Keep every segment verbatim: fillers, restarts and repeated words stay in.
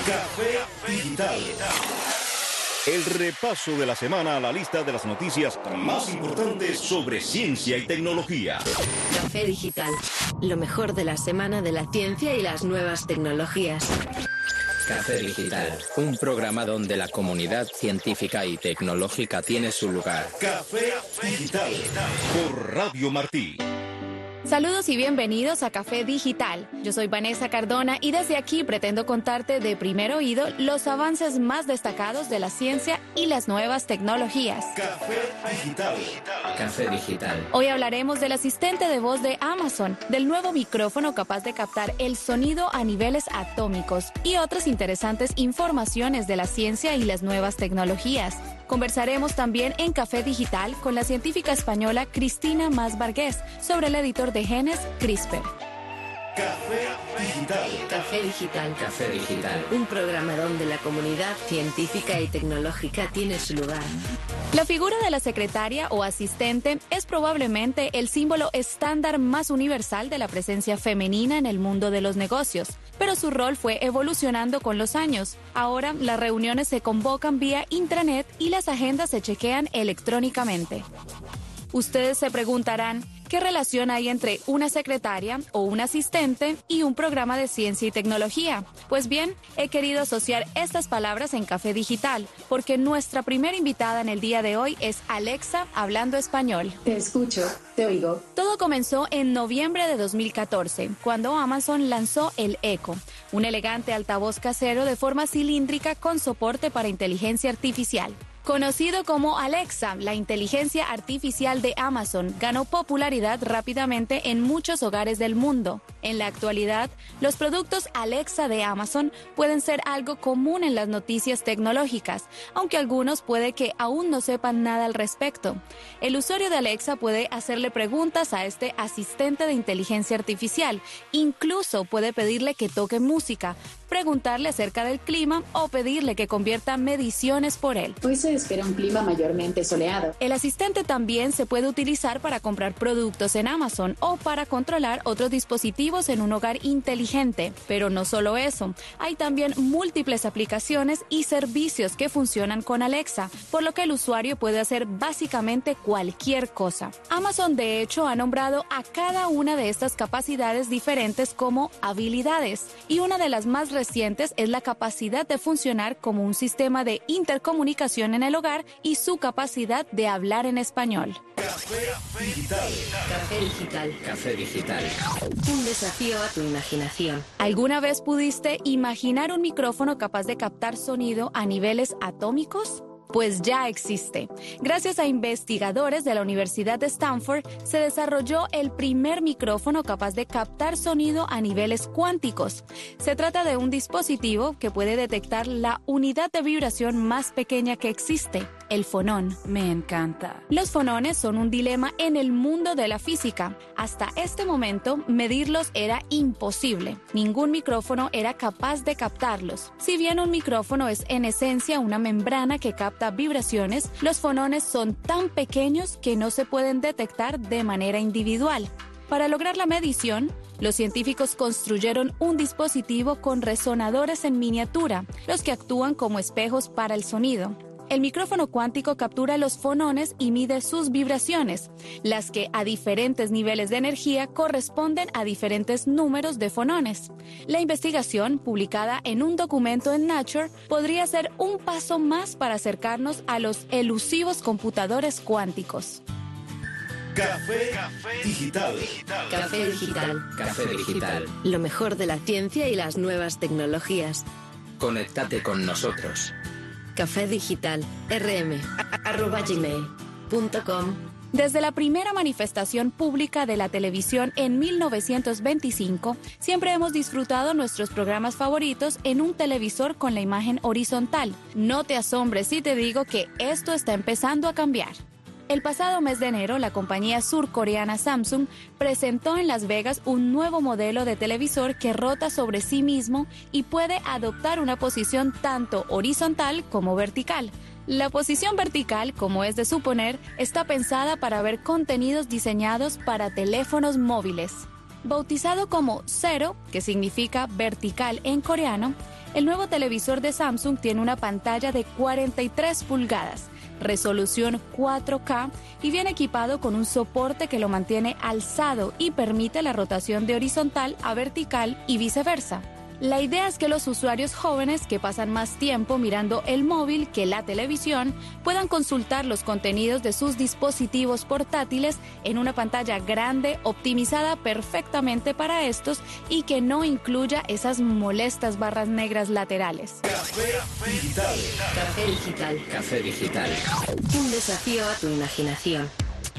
Café Digital. El repaso de la semana a la lista de las noticias más importantes sobre ciencia y tecnología. Café Digital. Lo mejor de la semana de la ciencia y las nuevas tecnologías. Café Digital, un programa donde la comunidad científica y tecnológica tiene su lugar. Café Digital por Radio Martí. Saludos y bienvenidos a Café Digital. Yo soy Vanessa Cardona y desde aquí pretendo contarte de primer oído los avances más destacados de la ciencia y las nuevas tecnologías. Café Digital. Café Digital. Hoy hablaremos del asistente de voz de Amazon, del nuevo micrófono capaz de captar el sonido a niveles atómicos y otras interesantes informaciones de la ciencia y las nuevas tecnologías. Conversaremos también en Café Digital con la científica española Cristina Mas Vargués sobre el editor de genes CRISPR. Café Digital. Café Digital. Café Digital. Un programa donde la comunidad científica y tecnológica tiene su lugar. La figura de la secretaria o asistente es probablemente el símbolo estándar más universal de la presencia femenina en el mundo de los negocios, pero su rol fue evolucionando con los años. Ahora las reuniones se convocan vía intranet y las agendas se chequean electrónicamente. Ustedes se preguntarán, ¿qué relación hay entre una secretaria o un asistente y un programa de ciencia y tecnología? Pues bien, he querido asociar estas palabras en Café Digital, porque nuestra primera invitada en el día de hoy es Alexa, hablando español. Te escucho, te oigo. Todo comenzó en noviembre de dos mil catorce, cuando Amazon lanzó el Echo, un elegante altavoz casero de forma cilíndrica con soporte para inteligencia artificial. Conocido como Alexa, la inteligencia artificial de Amazon ganó popularidad rápidamente en muchos hogares del mundo. En la actualidad, los productos Alexa de Amazon pueden ser algo común en las noticias tecnológicas, aunque algunos puede que aún no sepan nada al respecto. El usuario de Alexa puede hacerle preguntas a este asistente de inteligencia artificial, incluso puede pedirle que toque música, preguntarle acerca del clima o pedirle que convierta mediciones por él. Hoy se espera un clima mayormente soleado. El asistente también se puede utilizar para comprar productos en Amazon o para controlar otros dispositivos en un hogar inteligente. Pero no solo eso, hay también múltiples aplicaciones y servicios que funcionan con Alexa, por lo que el usuario puede hacer básicamente cualquier cosa. Amazon de hecho ha nombrado a cada una de estas capacidades diferentes como habilidades, y una de las más recientes es la capacidad de funcionar como un sistema de intercomunicación en el hogar y su capacidad de hablar en español. Café Digital. Café Digital. Café Digital. Un desafío a tu imaginación. ¿Alguna vez pudiste imaginar un micrófono capaz de captar sonido a niveles atómicos? Pues ya existe. Gracias a investigadores de la Universidad de Stanford, se desarrolló el primer micrófono capaz de captar sonido a niveles cuánticos. Se trata de un dispositivo que puede detectar la unidad de vibración más pequeña que existe, el fonón. Me encanta. Los fonones son un dilema en el mundo de la física. Hasta este momento, medirlos era imposible. Ningún micrófono era capaz de captarlos. Si bien un micrófono es en esencia una membrana que capta vibraciones, los fonones son tan pequeños que no se pueden detectar de manera individual. Para lograr la medición, los científicos construyeron un dispositivo con resonadores en miniatura, los que actúan como espejos para el sonido. El micrófono cuántico captura los fonones y mide sus vibraciones, las que a diferentes niveles de energía corresponden a diferentes números de fonones. La investigación, publicada en un documento en Nature, podría ser un paso más para acercarnos a los elusivos computadores cuánticos. Café Digital. Café Digital. Café Digital. Lo mejor de la ciencia y las nuevas tecnologías. Conéctate con nosotros. Café Digital, rm, arroba gmail punto com. Desde la primera manifestación pública de la televisión en mil novecientos veinticinco, siempre hemos disfrutado nuestros programas favoritos en un televisor con la imagen horizontal. No te asombres si te digo que esto está empezando a cambiar. El pasado mes de enero, la compañía surcoreana Samsung presentó en Las Vegas un nuevo modelo de televisor que rota sobre sí mismo y puede adoptar una posición tanto horizontal como vertical. La posición vertical, como es de suponer, está pensada para ver contenidos diseñados para teléfonos móviles. Bautizado como Zero, que significa vertical en coreano, el nuevo televisor de Samsung tiene una pantalla de cuarenta y tres pulgadas, resolución cuatro K y viene equipado con un soporte que lo mantiene alzado y permite la rotación de horizontal a vertical y viceversa. La idea es que los usuarios jóvenes que pasan más tiempo mirando el móvil que la televisión puedan consultar los contenidos de sus dispositivos portátiles en una pantalla grande optimizada perfectamente para estos y que no incluya esas molestas barras negras laterales. Café Digital. Café Digital. Café Digital. Un desafío a tu imaginación.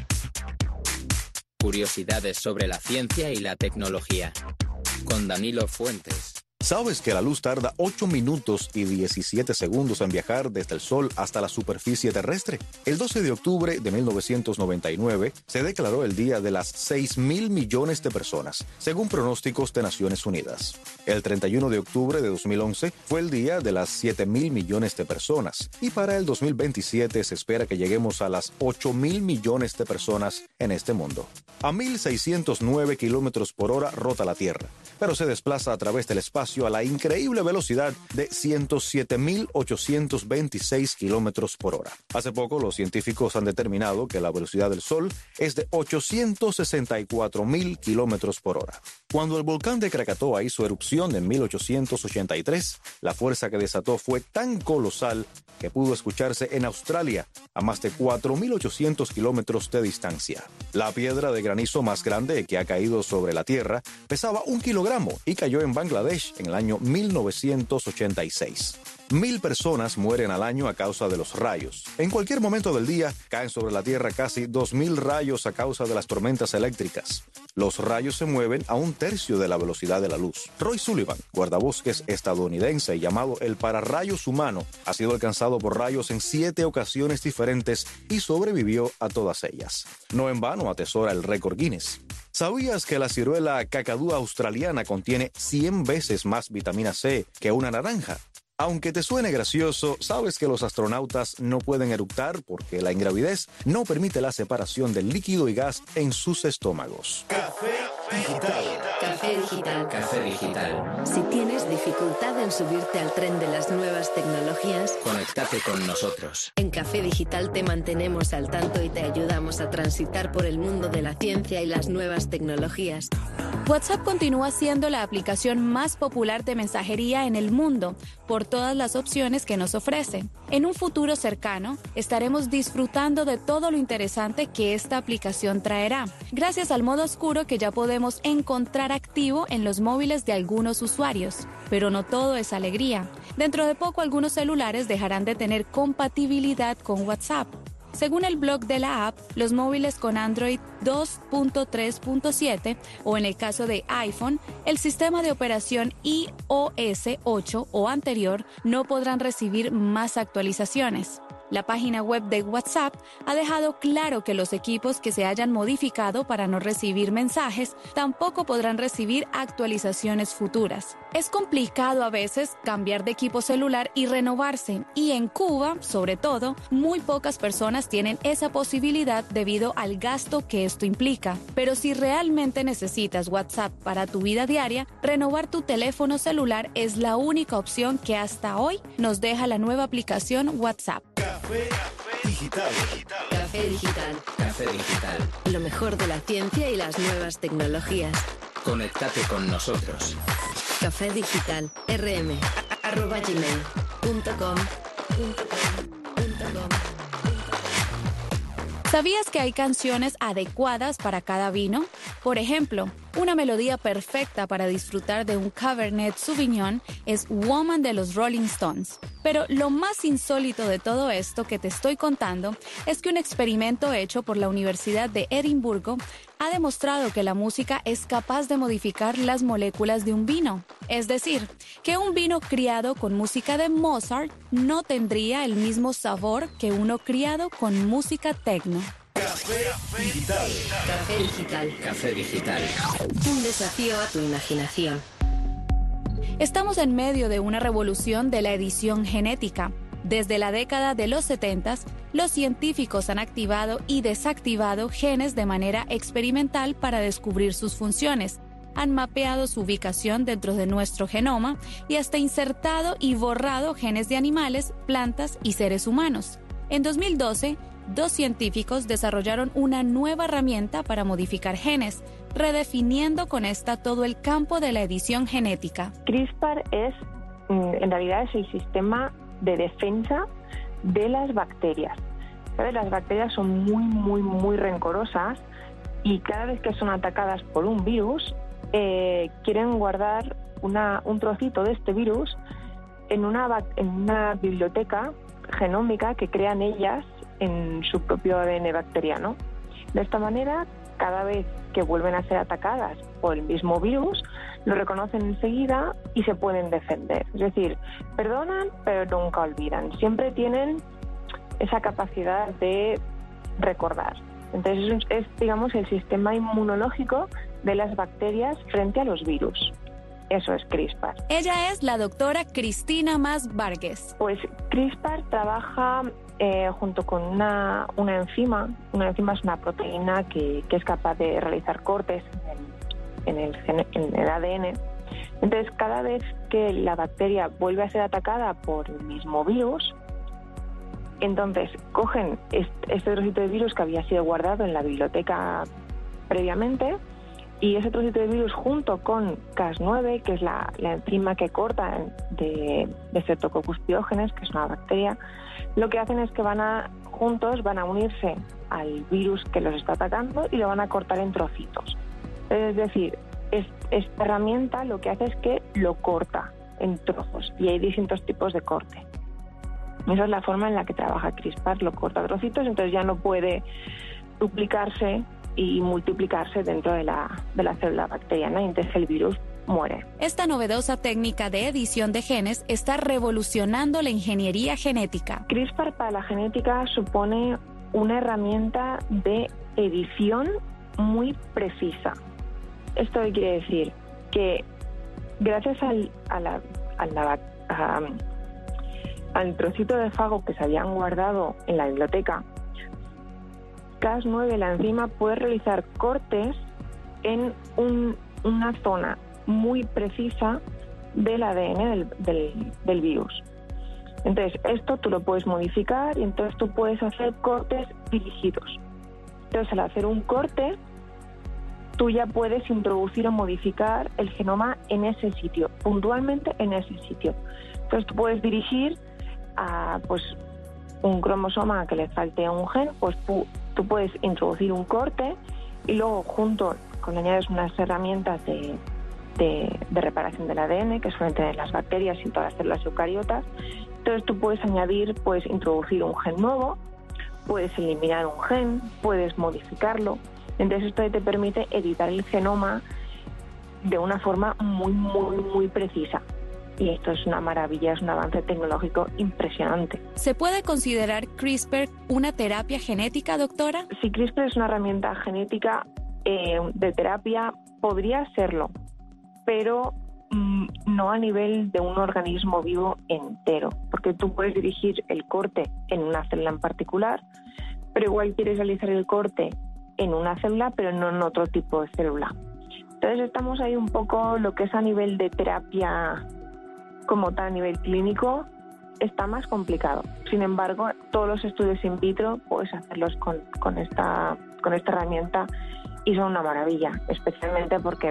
Curiosidades sobre la ciencia y la tecnología. Con Danilo Fuentes. ¿Sabes que la luz tarda ocho minutos y diecisiete segundos en viajar desde el Sol hasta la superficie terrestre? El doce de octubre de mil novecientos noventa y nueve se declaró el Día de las seis mil millones de personas, según pronósticos de Naciones Unidas. El treinta y uno de octubre de dos mil once fue el Día de las siete mil millones de personas, y para el dos mil veintisiete se espera que lleguemos a las ocho mil millones de personas en este mundo. A mil seiscientos nueve kilómetros por hora rota la Tierra, pero se desplaza a través del espacio a la increíble velocidad de ciento siete mil ochocientos veintiséis kilómetros por hora. Hace poco, los científicos han determinado que la velocidad del Sol es de ochocientos sesenta y cuatro mil kilómetros por hora. Cuando el volcán de Krakatoa hizo erupción en mil ochocientos ochenta y tres, la fuerza que desató fue tan colosal que pudo escucharse en Australia a más de cuatro mil ochocientos kilómetros de distancia. La piedra de granizo más grande que ha caído sobre la Tierra pesaba un kilogramo y cayó en Bangladesh en el año mil novecientos ochenta y seis. Mil personas mueren al año a causa de los rayos. En cualquier momento del día caen sobre la Tierra casi dos mil rayos a causa de las tormentas eléctricas. Los rayos se mueven a un tercio de la velocidad de la luz. Roy Sullivan, guardabosques estadounidense llamado el pararrayos humano, ha sido alcanzado por rayos en siete ocasiones diferentes y sobrevivió a todas ellas. No en vano atesora el récord Guinness. ¿Sabías que la ciruela cacadúa australiana contiene cien veces más vitamina C que una naranja? Aunque te suene gracioso, ¿sabes que los astronautas no pueden eructar porque la ingravidez no permite la separación del líquido y gas en sus estómagos? Café Digital. Café Digital. Café Digital. Si tienes dificultad en subirte al tren de las nuevas tecnologías, Conéctate con nosotros. en Café Digital te mantenemos al tanto y te ayudamos a transitar por el mundo de la ciencia y las nuevas tecnologías. WhatsApp continúa siendo la aplicación más popular de mensajería en el mundo por todas las opciones que nos ofrece. En un futuro cercano, estaremos disfrutando de todo lo interesante que esta aplicación traerá, gracias al modo oscuro que ya podemos encontrar activo en los móviles de algunos usuarios. Pero no todo es alegría. Dentro de poco, algunos celulares dejarán de tener compatibilidad con WhatsApp. Según el blog de la app, los móviles con Android dos punto tres punto siete o en el caso de iPhone, el sistema de operación i O S ocho o anterior no podrán recibir más actualizaciones. La página web de WhatsApp ha dejado claro que los equipos que se hayan modificado para no recibir mensajes tampoco podrán recibir actualizaciones futuras. Es complicado a veces cambiar de equipo celular y renovarse, y en Cuba, sobre todo, muy pocas personas tienen esa posibilidad debido al gasto que esto implica. Pero si realmente necesitas WhatsApp para tu vida diaria, renovar tu teléfono celular es la única opción que hasta hoy nos deja la nueva aplicación WhatsApp. Café Digital. Café Digital. Café Digital. Lo mejor de la ciencia y las nuevas tecnologías. Conéctate con nosotros. Café Digital. rm arroba gmail punto com punto com punto com. ¿Sabías que hay canciones adecuadas para cada vino? Por ejemplo, una melodía perfecta para disfrutar de un Cabernet Sauvignon es Woman de los Rolling Stones. Pero lo más insólito de todo esto que te estoy contando es que un experimento hecho por la Universidad de Edimburgo ha demostrado que la música es capaz de modificar las moléculas de un vino. Es decir, que un vino criado con música de Mozart no tendría el mismo sabor que uno criado con música techno. Café Digital. Café Digital. Café Digital. Un desafío a tu imaginación. Estamos en medio de una revolución de la edición genética. Desde la década de los setenta, los científicos han activado y desactivado genes de manera experimental para descubrir sus funciones. han mapeado su ubicación dentro de nuestro genoma y hasta insertado y borrado genes de animales, plantas y seres humanos. En dos mil doce, dos científicos desarrollaron una nueva herramienta para modificar genes, redefiniendo con esta todo el campo de la edición genética. CRISPR es, en realidad, es el sistema de defensa de las bacterias. ¿Sabes? Las bacterias son muy, muy, muy rencorosas y cada vez que son atacadas por un virus, eh, quieren guardar una, un trocito de este virus en una, en una biblioteca genómica que crean ellas en su propio A D N bacteriano. De esta manera, cada vez que vuelven a ser atacadas por el mismo virus, lo reconocen enseguida y se pueden defender. Es decir, perdonan, pero nunca olvidan. Siempre tienen esa capacidad de recordar. Entonces, es, digamos, el sistema inmunológico de las bacterias frente a los virus. Eso es CRISPR. Ella es la doctora Cristina Mas Vargas. Pues CRISPR trabaja eh, junto con una, una enzima. Una enzima es una proteína que, que es capaz de realizar cortes en el, en, el, en el A D N. Entonces, cada vez que la bacteria vuelve a ser atacada por el mismo virus, entonces cogen este, este trocito de virus que había sido guardado en la biblioteca previamente, y ese trocito de virus junto con Cas nueve, que es la, la enzima que corta de, de Streptococcus pyogenes, que es una bacteria, lo que hacen es que van a juntos van a unirse al virus que los está atacando y lo van a cortar en trocitos. Es decir, es, esta herramienta lo que hace es que lo corta en trozos, y hay distintos tipos de corte. Esa es la forma en la que trabaja CRISPR, lo corta a trocitos, entonces ya no puede duplicarse y multiplicarse dentro de la, de la célula bacteriana, y entonces el virus muere. Esta novedosa técnica de edición de genes está revolucionando la ingeniería genética. CRISPR para la genética supone una herramienta de edición muy precisa. ¿Esto qué quiere decir? Que gracias al, a la, a la, a, al trocito de fago que se habían guardado en la biblioteca, Cas nueve, la enzima, puede realizar cortes en un, una zona muy precisa del A D N del, del, del virus. Entonces, esto tú lo puedes modificar y entonces tú puedes hacer cortes dirigidos. Entonces, al hacer un corte, tú ya puedes introducir o modificar el genoma en ese sitio, puntualmente en ese sitio. Entonces, tú puedes dirigir a pues un cromosoma que le falte un gen, pues tú, tú puedes introducir un corte y luego junto con le añades unas herramientas de, de, de reparación del A D N que suelen tener las bacterias y todas las células eucariotas. Entonces tú puedes añadir, puedes introducir un gen nuevo, puedes eliminar un gen, puedes modificarlo. Entonces esto te permite editar el genoma de una forma muy, muy, muy precisa. Y esto es una maravilla, es un avance tecnológico impresionante. ¿Se puede considerar CRISPR una terapia genética, doctora? Si CRISPR es una herramienta genética eh, de terapia, podría serlo, pero mm, no a nivel de un organismo vivo entero, porque tú puedes dirigir el corte en una célula en particular, pero igual quieres realizar el corte en una célula, pero no en otro tipo de célula. Entonces estamos ahí un poco, lo que es a nivel de terapia como tal, a nivel clínico, está más complicado. Sin embargo, todos los estudios in vitro puedes hacerlos con, con, esta, con esta herramienta y son una maravilla, especialmente porque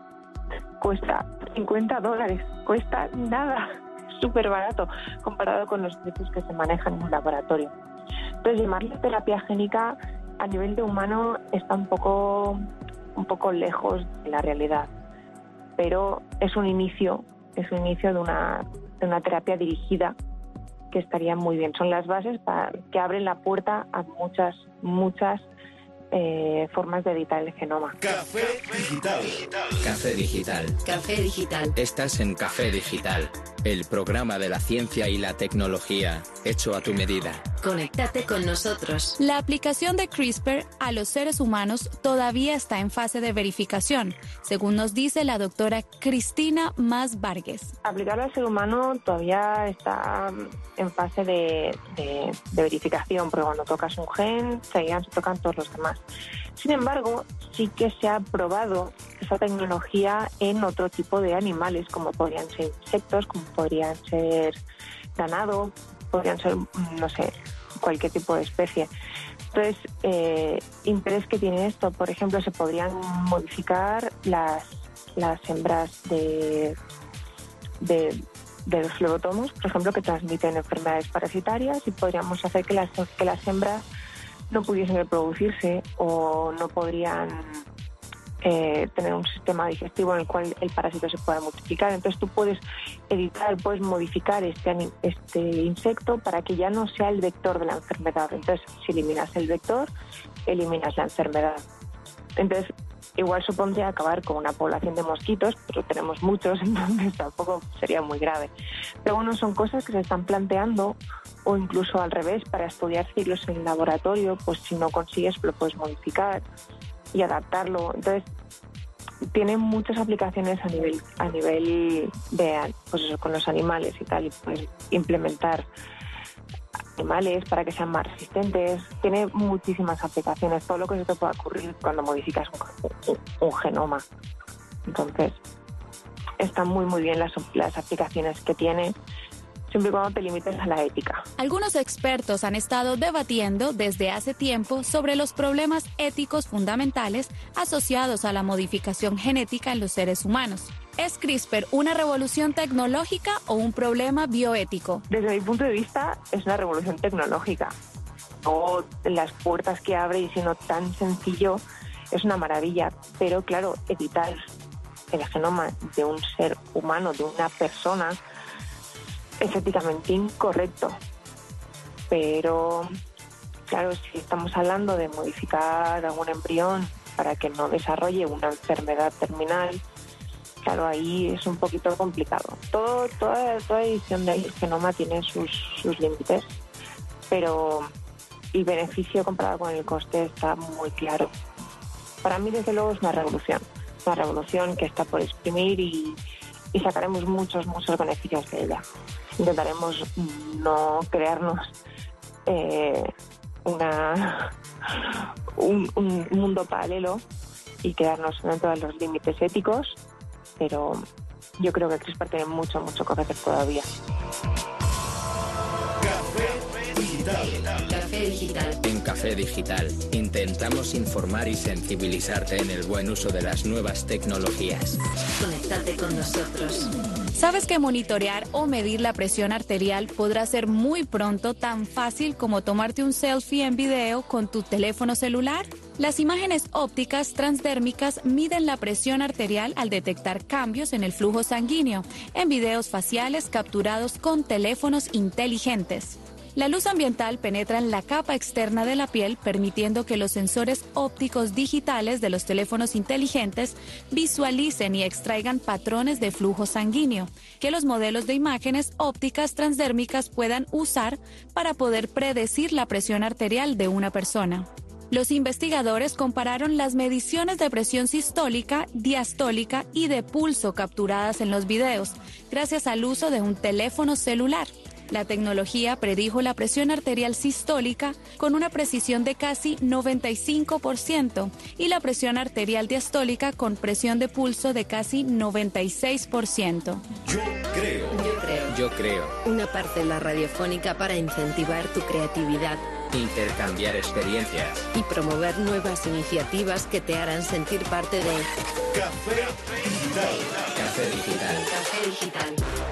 cuesta cincuenta dólares, cuesta nada, súper barato comparado con los precios que se manejan en un laboratorio. Entonces, llamarle terapia génica a nivel de humano está un poco, un poco lejos de la realidad, pero es un inicio es un inicio de una, de una terapia dirigida que estaría muy bien. Son las bases para, que abren la puerta a muchas, muchas eh, formas de editar el genoma. Café Digital. Café Digital. Café Digital. Estás en Café Digital, el programa de la ciencia y la tecnología hecho a tu medida. Conéctate con nosotros. La aplicación de CRISPR a los seres humanos todavía está en fase de verificación, según nos dice la doctora Cristina Mas Vargas. Aplicarlo al ser humano todavía está en fase de, de, de verificación, porque cuando tocas un gen, seguidan se tocan todos los demás. Sin embargo, sí que se ha probado esa tecnología en otro tipo de animales, como podrían ser insectos, como podrían ser ganado, podrían ser, no sé, cualquier tipo de especie. Entonces, eh, interés que tiene esto, por ejemplo, se podrían modificar las, las hembras de, de, de los flebotomos, por ejemplo, que transmiten enfermedades parasitarias, y podríamos hacer que las, que las hembras no pudiesen reproducirse o no podrían eh, tener un sistema digestivo en el cual el parásito se pueda multiplicar. Entonces tú puedes editar, puedes modificar este, este insecto para que ya no sea el vector de la enfermedad. Entonces, si eliminas el vector, eliminas la enfermedad. Entonces, igual supondría acabar con una población de mosquitos, pero tenemos muchos, entonces tampoco sería muy grave. Pero bueno, son cosas que se están planteando, o incluso al revés, para estudiar ciclos en el laboratorio, pues si no consigues lo puedes modificar y adaptarlo. Entonces, tiene muchas aplicaciones a nivel a nivel de, pues eso, con los animales y tal, y puedes implementar animales para que sean más resistentes. Tiene muchísimas aplicaciones, todo lo que se te pueda ocurrir cuando modificas un, un, un genoma. Entonces, están muy muy bien las, las aplicaciones que tiene, siempre y cuando te limites a la ética. Algunos expertos han estado debatiendo desde hace tiempo sobre los problemas éticos fundamentales asociados a la modificación genética en los seres humanos. ¿Es CRISPR una revolución tecnológica o un problema bioético? Desde mi punto de vista, es una revolución tecnológica. O las puertas que abre, y siendo tan sencillo, es una maravilla. Pero claro, editar el genoma de un ser humano, de una persona, es éticamente incorrecto. Pero claro, si estamos hablando de modificar algún embrión para que no desarrolle una enfermedad terminal, claro, ahí es un poquito complicado. Todo, toda, toda edición del genoma tiene sus, sus límites, pero el beneficio comparado con el coste está muy claro. Para mí, desde luego, es una revolución. Una revolución que está por exprimir, y, y sacaremos muchos, muchos beneficios de ella. Intentaremos no crearnos eh, una, un, un mundo paralelo y quedarnos dentro de los límites éticos, pero yo creo que CRISPR tiene mucho, mucho que hacer todavía. Café Digital. Café Digital. En Café Digital intentamos informar y sensibilizarte en el buen uso de las nuevas tecnologías. Conéctate con nosotros. ¿Sabes que monitorear o medir la presión arterial podrá ser muy pronto tan fácil como tomarte un selfie en video con tu teléfono celular? Las imágenes ópticas transdérmicas miden la presión arterial al detectar cambios en el flujo sanguíneo en videos faciales capturados con teléfonos inteligentes. La luz ambiental penetra en la capa externa de la piel, permitiendo que los sensores ópticos digitales de los teléfonos inteligentes visualicen y extraigan patrones de flujo sanguíneo, que los modelos de imágenes ópticas transdérmicas puedan usar para poder predecir la presión arterial de una persona. Los investigadores compararon las mediciones de presión sistólica, diastólica y de pulso capturadas en los videos, gracias al uso de un teléfono celular. La tecnología predijo la presión arterial sistólica con una precisión de casi noventa y cinco por ciento y la presión arterial diastólica con presión de pulso de casi noventa y seis por ciento. Yo creo. Yo creo. Yo creo. Una parcela radiofónica para incentivar tu creatividad, Intercambiar experiencias. y promover nuevas iniciativas que te harán sentir parte de Café Digital. Café Digital. Café Digital.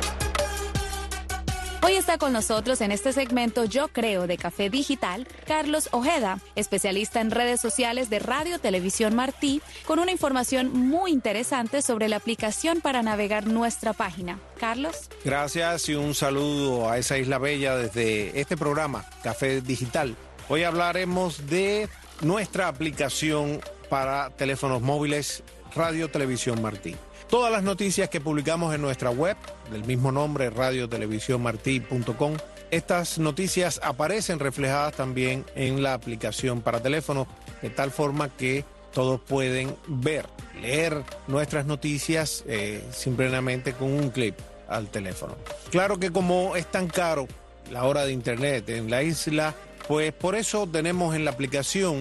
Hoy está con nosotros en este segmento Yo Creo de Café Digital, Carlos Ojeda, especialista en redes sociales de Radio Televisión Martí, con una información muy interesante sobre la aplicación para navegar nuestra página. Carlos. Gracias y un saludo a esa isla bella desde este programa, Café Digital. Hoy hablaremos de nuestra aplicación para teléfonos móviles Radio Televisión Martí. Todas las noticias que publicamos en nuestra web, del mismo nombre, radio televisión martí punto com, estas noticias aparecen reflejadas también en la aplicación para teléfono, de tal forma que todos pueden ver, leer nuestras noticias eh, simplemente con un clic al teléfono. Claro que como es tan caro la hora de internet en la isla, pues por eso tenemos en la aplicación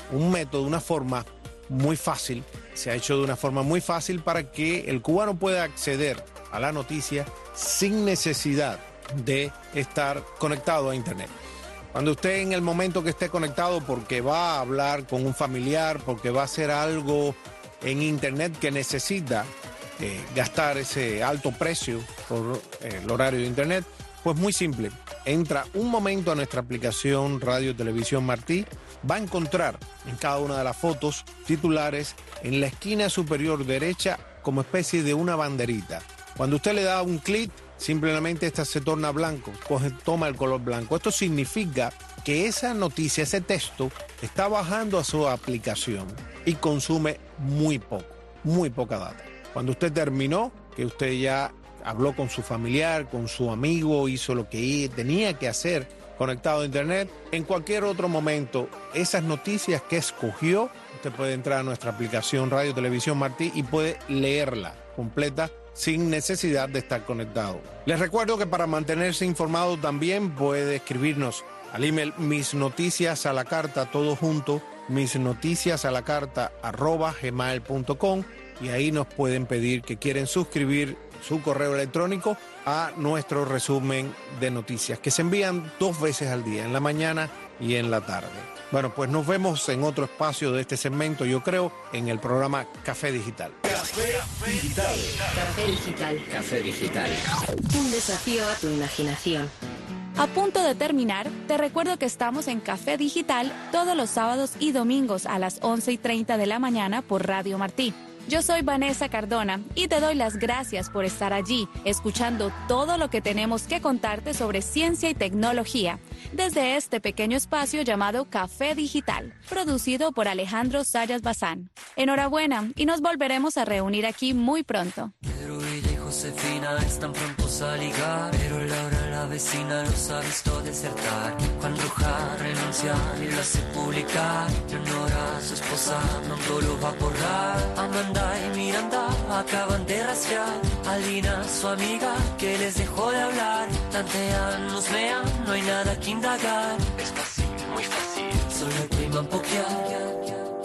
un método, una forma muy fácil, se ha hecho de una forma muy fácil para que el cubano pueda acceder a la noticia sin necesidad de estar conectado a Internet. Cuando usted en el momento que esté conectado porque va a hablar con un familiar, porque va a hacer algo en Internet que necesita eh, gastar ese alto precio por eh, el horario de Internet, pues muy simple. Entra un momento a nuestra aplicación Radio Televisión Martí, va a encontrar en cada una de las fotos titulares en la esquina superior derecha como especie de una banderita. Cuando usted le da un clic, simplemente esta se torna blanco, coge, toma el color blanco. Esto significa que esa noticia, ese texto, está bajando a su aplicación y consume muy poco, muy poca data. Cuando usted terminó, que usted ya habló con su familiar, con su amigo, hizo lo que tenía que hacer conectado a Internet, en cualquier otro momento, esas noticias que escogió, usted puede entrar a nuestra aplicación Radio Televisión Martí y puede leerla completa sin necesidad de estar conectado. Les recuerdo que para mantenerse informado también puede escribirnos al email misnoticias a la carta, todo junto, misnoticias a la carta arroba gmail punto com, y ahí nos pueden pedir que quieren suscribir su correo electrónico a nuestro resumen de noticias, que se envían dos veces al día, en la mañana y en la tarde. Bueno, pues nos vemos en otro espacio de este segmento, yo creo, en el programa Café Digital. Café Digital. Café Digital. Café Digital. Un desafío a tu imaginación. A punto de terminar, te recuerdo que estamos en Café Digital todos los sábados y domingos a las once y treinta de la mañana por Radio Martí. Yo soy Vanessa Cardona y te doy las gracias por estar allí, escuchando todo lo que tenemos que contarte sobre ciencia y tecnología, desde este pequeño espacio llamado Café Digital, producido por Alejandro Sayas Bazán. Enhorabuena y nos volveremos a reunir aquí muy pronto. Pero ella y Josefina están prontos a ligar, pero Laura, la vecina, los ha visto desertar. Juan Roja renuncia y lo hace publicar. Leonora, su esposa, no lo va a borrar. Amanda y Miranda acaban de rastrear a Lina, su amiga, que les dejó de hablar. Tantean, nos vean, no hay nada que indagar. Es fácil, muy fácil, solo priman pokear.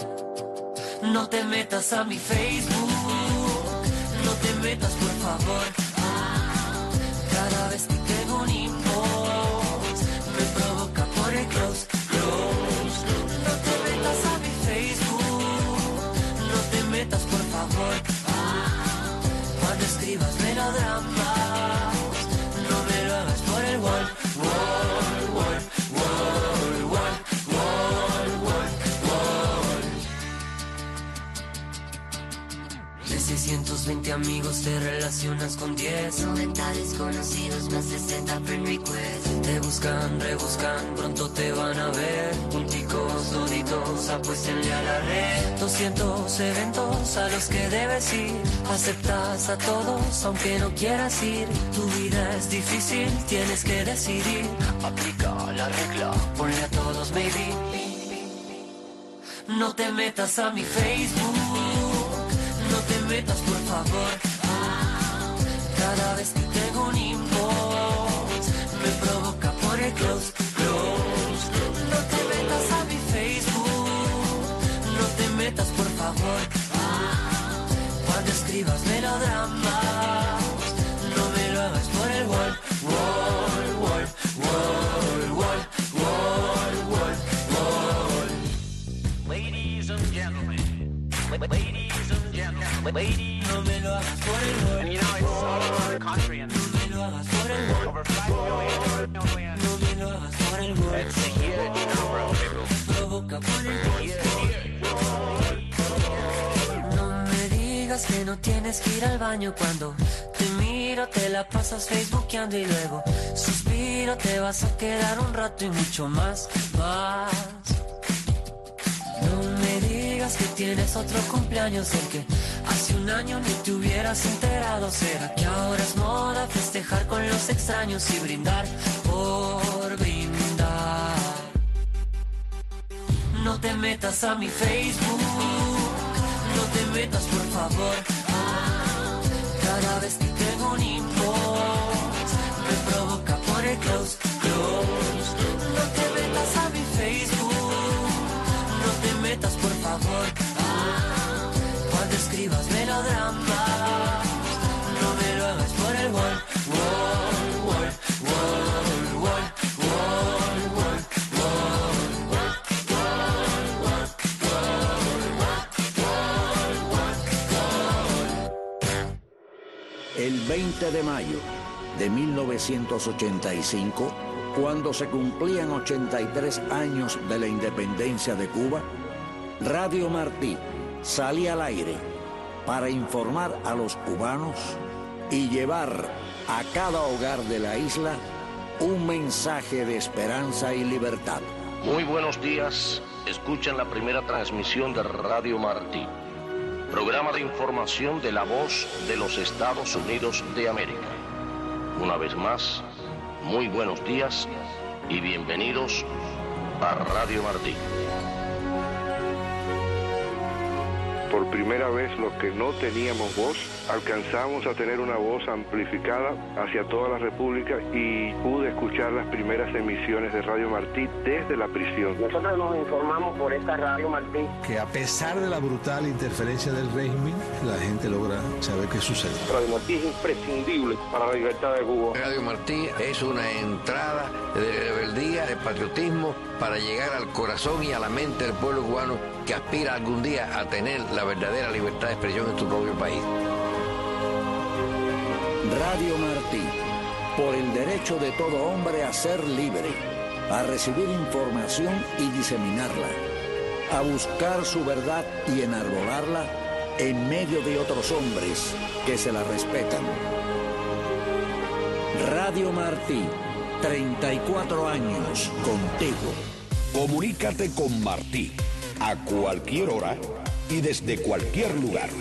No te metas a mi Facebook, no te metas por favor. Cada vez que tengo un inbox me provoca por el close, close. No te metas a mi Facebook, no te metas por favor. Cuando escribas melodramas, no me lo hagas por el wall, wall, wall, wall, wall, wall, wall, wall. De seiscientos veinte amigos te relacionas con diez, noventa desconocidos más sesenta friend requests. Te buscan, rebuscan, pronto te van a ver. Punticos, duditos, apuéstenle a la red. doscientos eventos a los que debes ir. Aceptas a todos aunque no quieras ir. Tu vida es difícil, tienes que decidir. Aplica la regla, ponle a todos baby. No te metas a mi Facebook, no te metas por favor. Cada vez que tengo un inbox me provoca por el close, close. No te metas a mi Facebook, no te metas por favor. Cuando escribas melodramas, no me lo hagas por el wall, wall, wall, wall, wall, wall, wall, wall. Ladies and gentlemen, ladies and gentlemen, ladies. No me lo hagas por el wall. And you know it's all over the country and no me lo hagas por el wall. Over five million, million. No me lo hagas por el wall. It's a huge number. Provoca por el wall. No me digas que no tienes que ir al baño cuando te miro, te la pasas facebookeando y luego suspiro, te vas a quedar un rato y mucho más, más. No me digas que tienes otro cumpleaños del que hace un año ni te hubieras enterado. ¿Será que ahora es moda festejar con los extraños y brindar por brindar? No te metas a mi Facebook, no te metas por favor. Cada vez que tengo un inbox me provoca por el close, close. No te metas a mi Facebook, no te metas más melodrama. No me lo hagas por el wall, wall, wall, wall, wall, wall, wall, El veinte de mayo de mil novecientos ochenta y cinco, cuando se cumplían ochenta y tres años de la independencia de Cuba, Radio Martí salía al aire para informar a los cubanos y llevar a cada hogar de la isla un mensaje de esperanza y libertad. Muy buenos días, escuchan la primera transmisión de Radio Martí, programa de información de la voz de los Estados Unidos de América. Una vez más, muy buenos días y bienvenidos a Radio Martí. Por primera vez, los que no teníamos voz, alcanzamos a tener una voz amplificada hacia toda la República y pude escuchar las primeras emisiones de Radio Martí desde la prisión. Nosotros nos informamos por esta Radio Martí. Que a pesar de la brutal interferencia del régimen, la gente logra saber qué sucede. Radio Martí es imprescindible para la libertad de Cuba. Radio Martí es una entrada de rebeldía, de patriotismo, para llegar al corazón y a la mente del pueblo cubano que aspira algún día a tener la verdadera libertad de expresión en su propio país. Radio Martí, por el derecho de todo hombre a ser libre, a recibir información y diseminarla, a buscar su verdad y enarbolarla en medio de otros hombres que se la respetan. Radio Martí, treinta y cuatro años contigo. Comunícate con Martí a cualquier hora y desde cualquier lugar.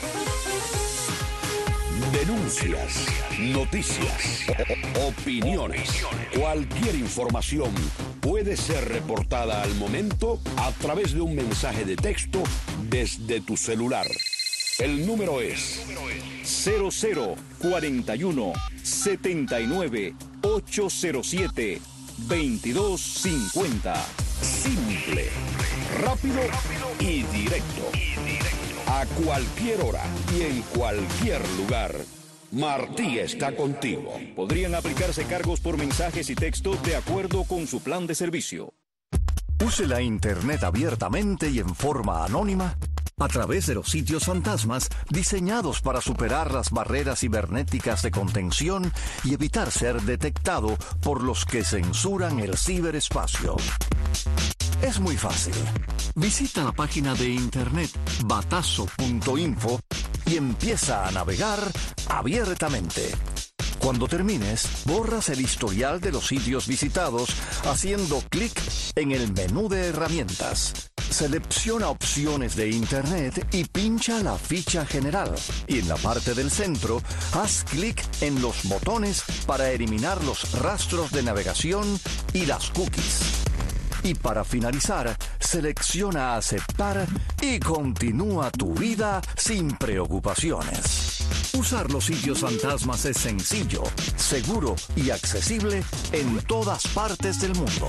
Denuncias, noticias, opiniones, cualquier información puede ser reportada al momento a través de un mensaje de texto desde tu celular. El número es cero cero cuarenta y uno setenta y nueve ochocientos siete veintidós cincuenta. Simple, rápido y directo. A cualquier hora y en cualquier lugar, Martí está contigo. Podrían aplicarse cargos por mensajes y texto de acuerdo con su plan de servicio. Use la Internet abiertamente y en forma anónima a través de los sitios fantasmas diseñados para superar las barreras cibernéticas de contención y evitar ser detectado por los que censuran el ciberespacio. Es muy fácil. Visita la página de internet batazo punto info y empieza a navegar abiertamente. Cuando termines, borras el historial de los sitios visitados haciendo clic en el menú de herramientas. Selecciona opciones de Internet y pincha la ficha general. Y en la parte del centro, haz clic en los botones para eliminar los rastros de navegación y las cookies. Y para finalizar, selecciona aceptar y continúa tu vida sin preocupaciones. Usar los sitios fantasmas es sencillo, seguro y accesible en todas partes del mundo.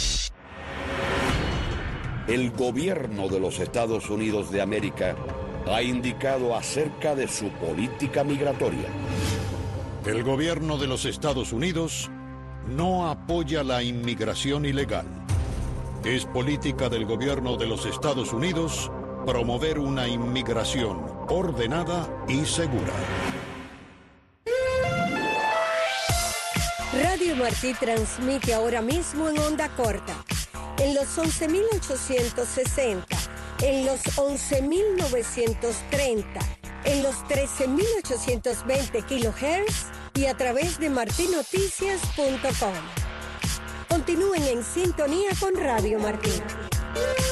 El gobierno de los Estados Unidos de América ha indicado acerca de su política migratoria. El gobierno de los Estados Unidos no apoya la inmigración ilegal. Es política del gobierno de los Estados Unidos promover una inmigración ordenada y segura. Radio Martí transmite ahora mismo en onda corta, en los once mil ochocientos sesenta, en los once mil novecientos treinta, en los trece mil ochocientos veinte kilohertz y a través de martinoticias punto com. Continúen en sintonía con Radio Martí.